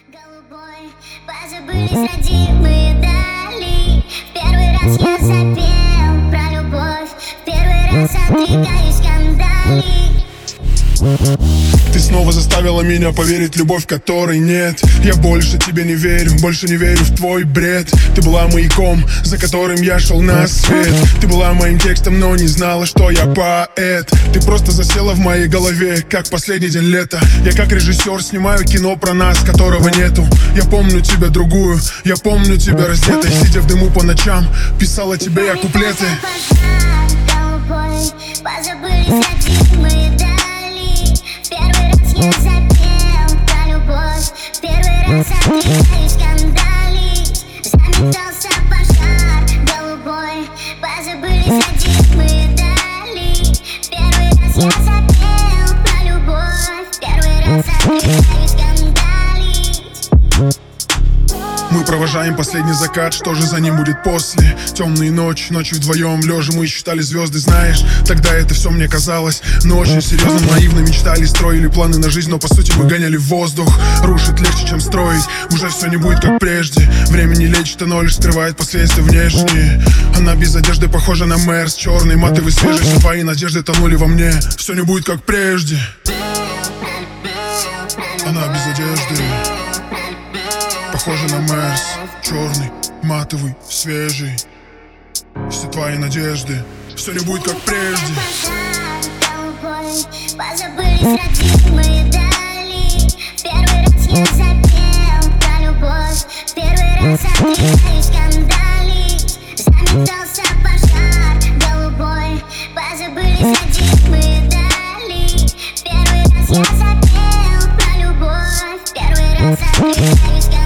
Голубой, позабылись родимые дали. В первый раз я запел про любовь. В первый раз отрекаюсь скандали. Ты снова заставила меня поверить в любовь, которой нет. Я больше тебе не верю, больше не верю в твой бред. Ты была маяком, за которым я шел на свет. Ты была моим текстом, но не знала, что я поэт. Ты просто засела в моей голове, как последний день лета. Я как режиссер снимаю кино про нас, которого нету. Я помню тебя другую, я помню тебя раздетой. Сидя в дыму по ночам, писала тебе я куплеты. Голубой, позабылись родимые дали. Первый раз я запел про любовь. Первый раз отрекаюсь скандалить. Заметался пожар голубой, позабылись родимые дали. Первый раз я запел про любовь. Первый раз отрекаюсь скандалить. Мы провожаем последний закат, что же за ним будет после? Темные ночи, ночью вдвоем лежа мы считали звезды, знаешь. Тогда это все мне казалось, но очень серьезно, наивно мечтали, строили планы на жизнь, но по сути мы гоняли в воздух. Рушить легче, чем строить, уже все не будет как прежде. Время не лечит, оно лишь скрывает последствия внешние. Она без одежды похожа на Мерс, черный, матовый, свежий, все твои надежды тонули во мне. Все не будет как прежде. Она без одежды похожа на Мерс, черный, матовый, свежий. Все твои надежды, все не будет как прежде. Голубой, позабылись родимые дали. Первый раз я запел про любовь. Первый раз отрекаюсь скандалить. Заметался пожар голубой, позабылись родимые дали. Первый раз я запел про любовь. Первый раз отрекаюсь скандалить.